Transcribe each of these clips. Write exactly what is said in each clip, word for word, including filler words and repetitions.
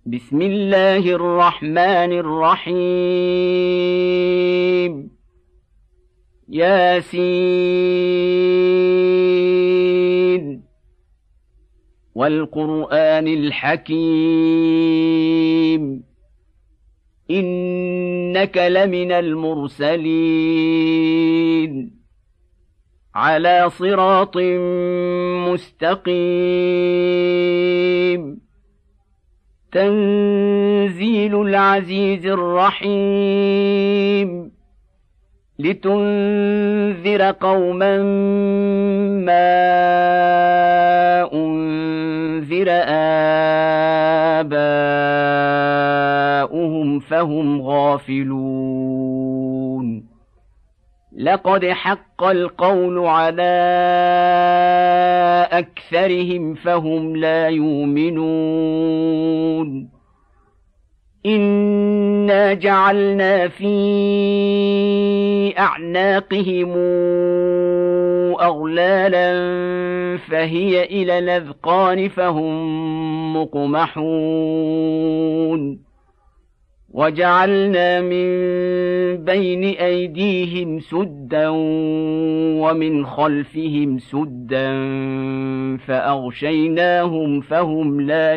بسم الله الرحمن الرحيم ياسين والقرآن الحكيم إنك لمن المرسلين على صراط مستقيم تنزيل العزيز الرحيم لتنذر قوما ما أنذر آباؤهم فهم غافلون لقد حق القول على أكثرهم فهم لا يؤمنون إنا جعلنا في أعناقهم أغلالا فهي إلى الأذقان فهم مقمحون وجعلنا من بين أيديهم سدا ومن خلفهم سدا فأغشيناهم فهم لا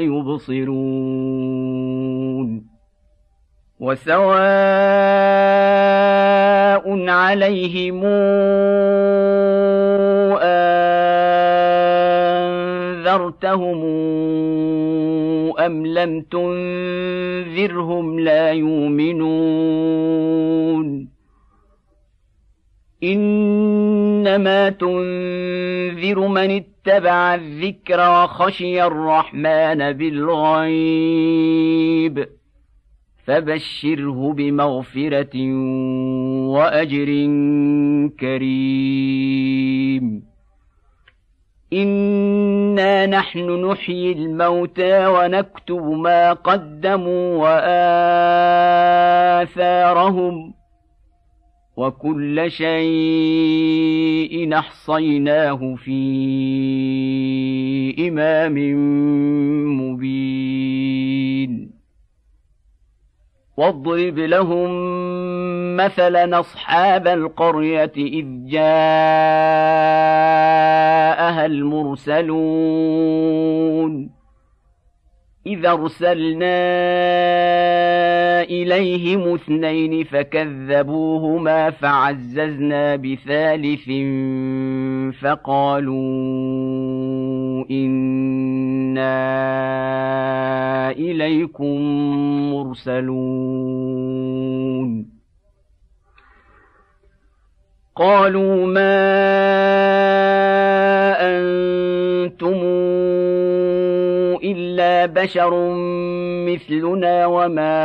يبصرون وسواء عليهم أنذرتهم أم لم تنذرهم لا يؤمنون إنما تنذر من اتبع الذكر وخشي الرحمن بالغيب فبشره بمغفرة وأجر كريم إنا نحن نحيي الموتى ونكتب ما قدموا وآثارهم وكل شيء أحصيناه في إمام مبين واضرب لهم مثلا أصحاب القرية إذ جاءها المرسلون إذ أرسلنا إليهم اثنين فكذبوهما فعززنا بثالث فقالوا إنا إليكم مرسلون قالوا ما أنتم إلا بشر مثلنا وما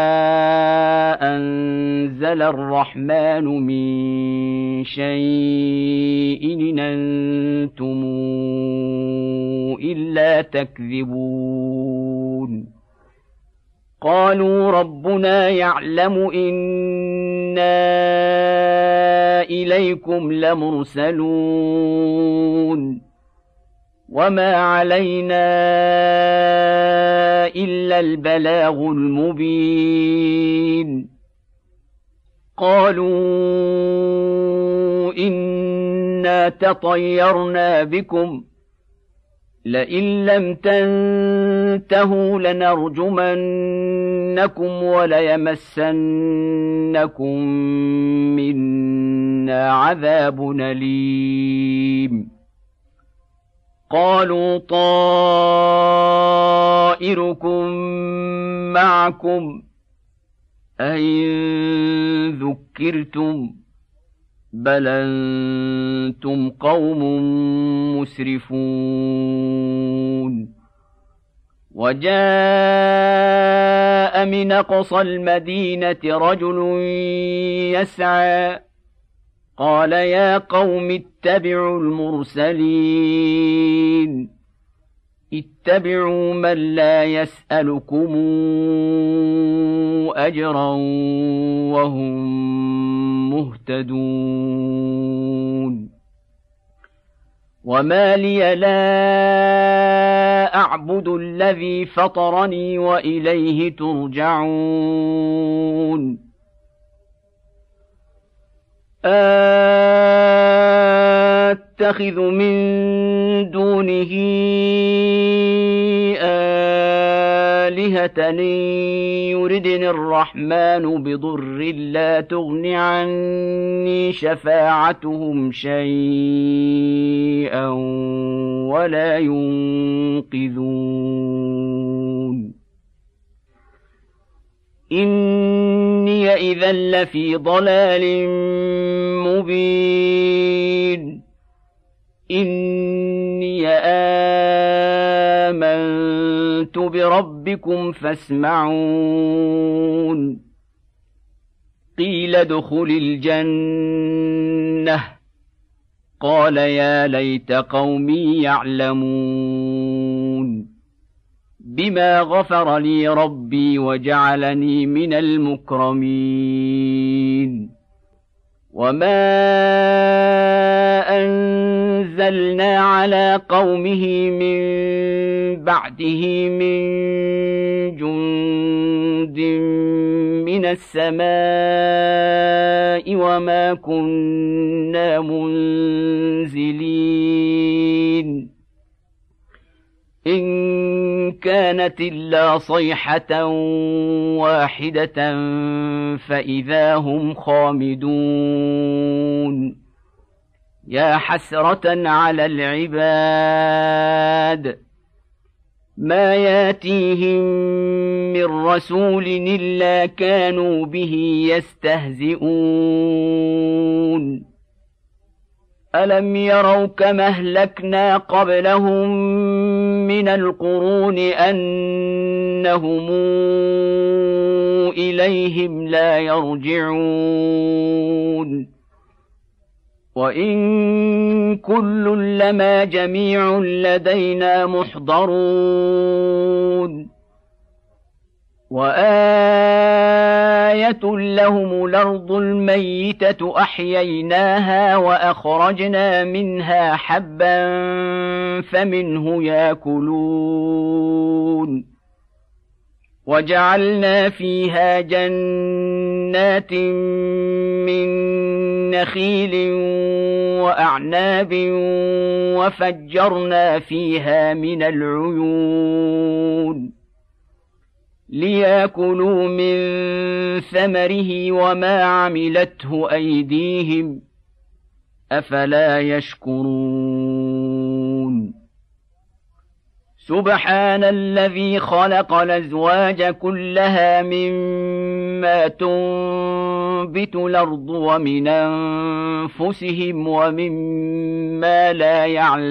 أنزل الرحمن من شيء إن أنتم إلا تكذبون قالوا ربنا يعلم إنا إليكم لمرسلون وما علينا إلا البلاغ المبين قالوا إنا تطيرنا بكم لئن لم تنتهوا لنرجمنكم وليمسنكم منا عذاب أليم قالوا طائركم معكم أئن ذكرتم بل أنتم قوم مسرفون وجاء من أقصى المدينة رجل يسعى قال يا قوم اتبعوا المرسلين اتبعوا من لا يسألكم أجرا وهم مهتدون وما لي لا أعبد الذي فطرني وإليه ترجعون أتخذ من دونه آلهة يردني الرحمن بضر لا تغن عني شفاعتهم شيئا ولا ينقذون إني إذا لفي ضلال مبين إني آمنت بربكم فاسمعون قيل ادخل الجنة قال يا ليت قومي يعلمون بما غفر لي ربي وجعلني من المكرمين وما أنزلنا على قومه من بعده من جند من السماء وما كنا منزلين إن كانت إلا صيحة واحدة فإذا هم خامدون يا حسرة على العباد ما ياتيهم من رسول إلا كانوا به يستهزئون ألم يروا كما أهلكنا قبلهم من القرون أنهم إليهم لا يرجعون وإن كل لما جميع لدينا محضرون وآية لهم الأرض الميتة أحييناها وأخرجنا منها حبا فمنه يأكلون وجعلنا فيها جنات من نخيل وأعناب وفجرنا فيها من العيون ليأكلوا من ثمره وما عملته أيديهم أفلا يشكرون سبحان الذي خلق الأزواج كلها مما تنبت الأرض ومن أنفسهم ومما لا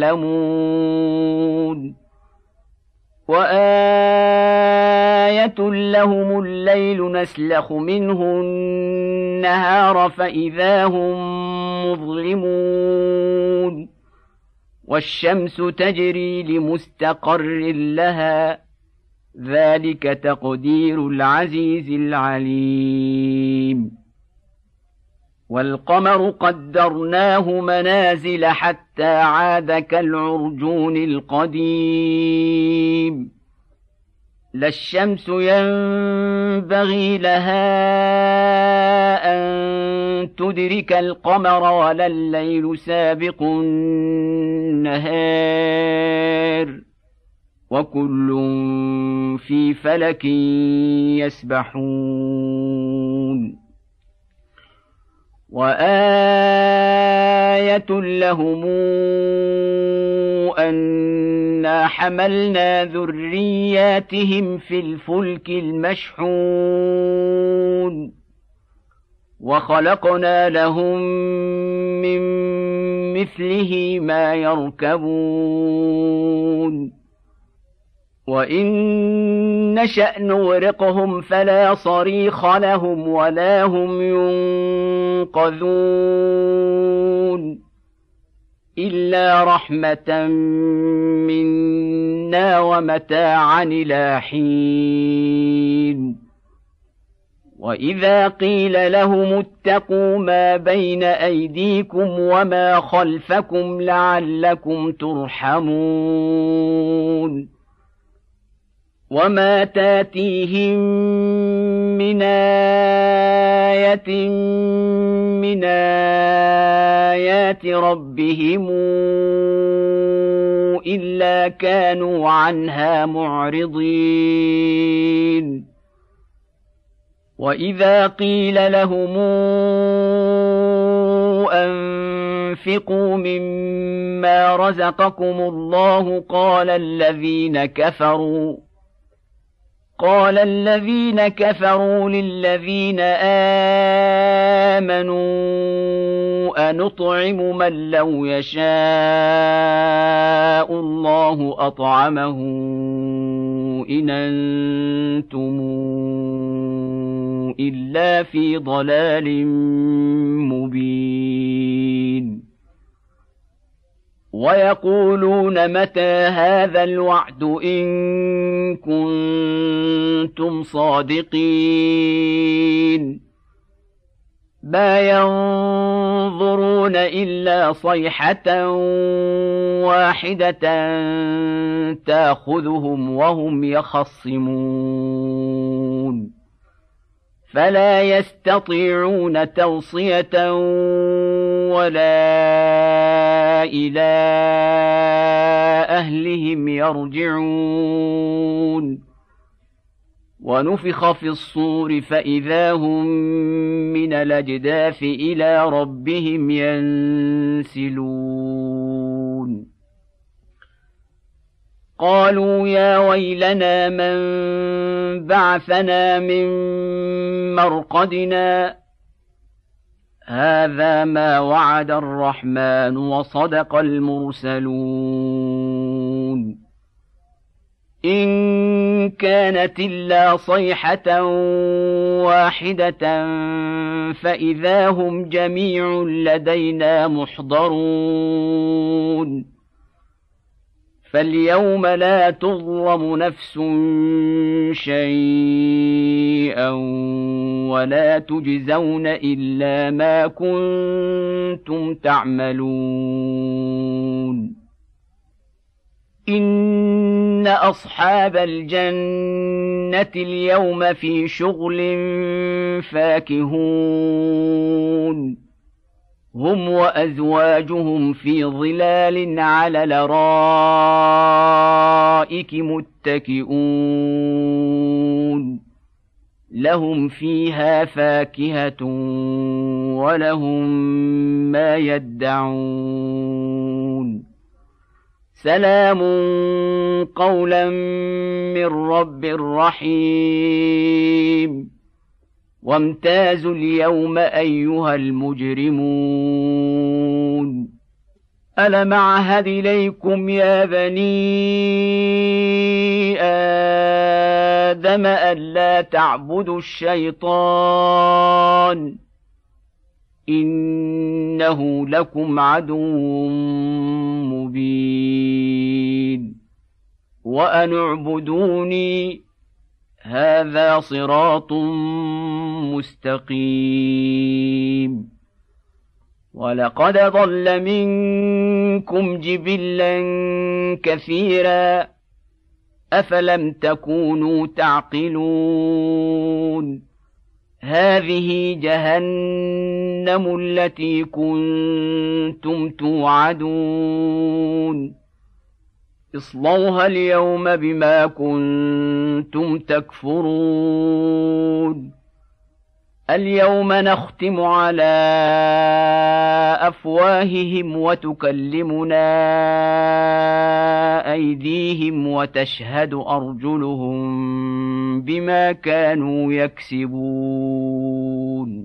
يعلمون وآية لهم الليل نسلخ منه النهار فإذا هم مظلمون والشمس تجري لمستقر لها ذلك تقدير العزيز العليم والقمر قدرناه منازل حتى عاد كالعرجون القديم لا الشمس ينبغي لها أن تدرك القمر ولا الليل سابق النهار وكل في فلك يسبحون وآية لهم أنا حملنا ذرياتهم في الفلك المشحون وخلقنا لهم من مثله ما يركبون وإن نشأ نغرقهم فلا صريخ لهم ولا هم ينقذون إلا رحمة منا ومتاعا إلى حين وإذا قيل لهم اتقوا ما بين أيديكم وما خلفكم لعلكم ترحمون وما تاتيهم من آية من آيات ربهم إلا كانوا عنها معرضين وإذا قيل لهم أنفقوا مما رزقكم الله قال الذين كفروا قال الذين كفروا للذين آمنوا أنطعم من لو يشاء الله أطعمه إن أنتم إلا في ضلال مبين ويقولون متى هذا الوعد إن كنتم صادقين ما ينظرون إلا صيحة واحدة تأخذهم وهم يخصمون فلا يستطيعون توصية ولا إلى أهلهم يرجعون ونفخ في الصور فإذا هم من الأجداث إلى ربهم ينسلون قالوا يا ويلنا من بعثنا من مرقدنا هذا ما وعد الرحمن وصدق المرسلون إن كانت إلا صيحة واحدة فإذا هم جميع لدينا محضرون فاليوم لا تظلم نفس شيئا ولا تجزون إلا ما كنتم تعملون إن أصحاب الجنة اليوم في شغل فاكهون هم وأزواجهم في ظلال على الأرائك متكئون لهم فيها فاكهة ولهم ما يدعون سلام قولا من رب رحيم وامتازوا اليوم أيها المجرمون ألم أعهد إليكم يا بني آدم ألا تعبدوا الشيطان إنه لكم عدو مبين وأن اعبدوني هذا صراط مستقيم ولقد ضل منكم جبلا كثيرا أفلم تكونوا تعقلون هذه جهنم التي كنتم توعدون اصلوها اليوم بما كنتم تكفرون اليوم نختم على أفواههم وتكلمنا أيديهم وتشهد أرجلهم بما كانوا يكسبون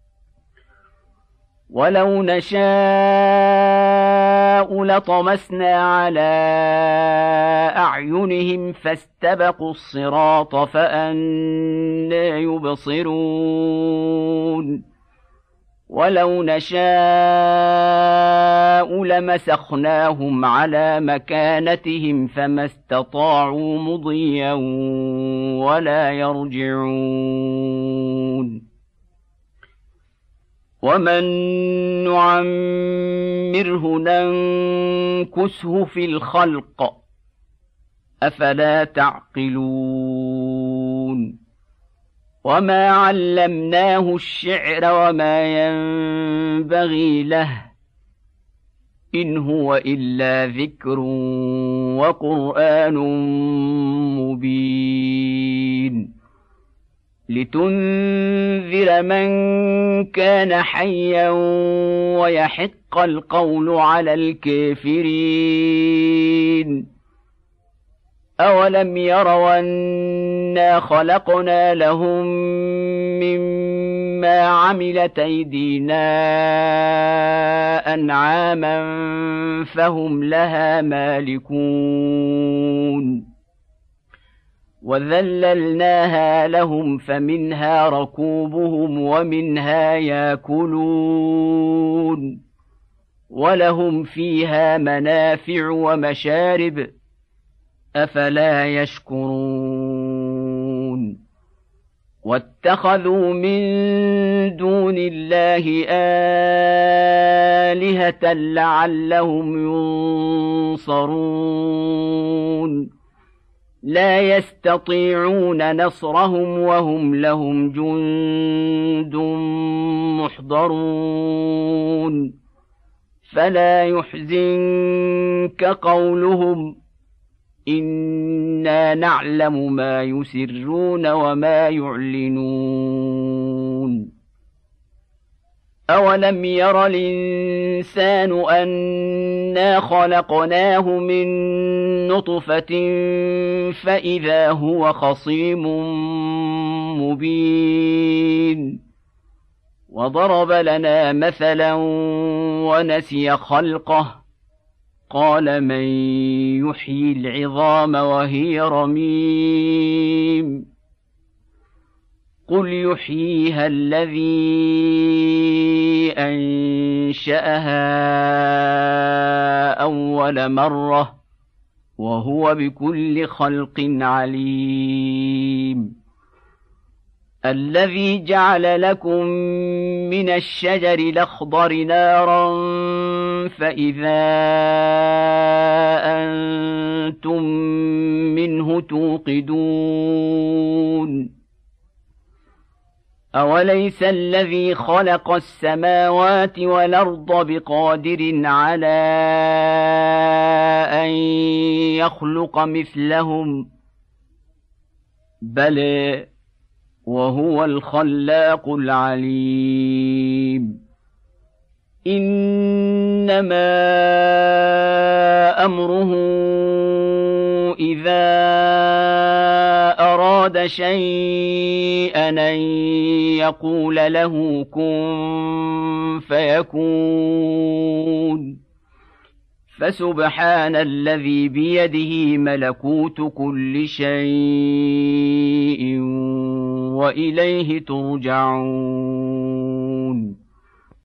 ولو نشاء لطمسنا على أعينهم فاستبقوا الصراط فأنى يبصرون ولو نشاء لمسخناهم على مكانتهم فما استطاعوا مضيا ولا يرجعون ومن نعمره ننكسه في الخلق أفلا تعقلون وما علمناه الشعر وما ينبغي له إن هو إلا ذكر وقرآن مبين لتنذر من كان حيا ويحق القول على الكافرين أولم يروا أنا خلقنا لهم مما عملت أيدينا أنعاما فهم لها مالكون وذللناها لهم فمنها ركوبهم ومنها ياكلون ولهم فيها منافع ومشارب أفلا يشكرون واتخذوا من دون الله آلهة لعلهم ينصرون لا يستطيعون نصرهم وهم لهم جند محضرون فلا يحزنك قولهم إنا نعلم ما يسرون وما يعلنون أولم ير الإنسان أنا خلقناه من نطفة فإذا هو خصيم مبين وضرب لنا مثلا ونسي خلقه قال من يحيي العظام وهي رميم قل يحييها الذي أنشأها أول مرة وهو بكل خلق عليم الذي جعل لكم من الشجر الأخضر نارا فإذا أنتم منه توقدون أوليس الذي خلق السماوات والأرض بقادر على أن يخلق مثلهم بلى وهو الخلاق العليم إنما أمره إذا أراد شيئا أن يقول له كن فيكون فسبحان الذي بيده ملكوت كل شيء وإليه ترجعون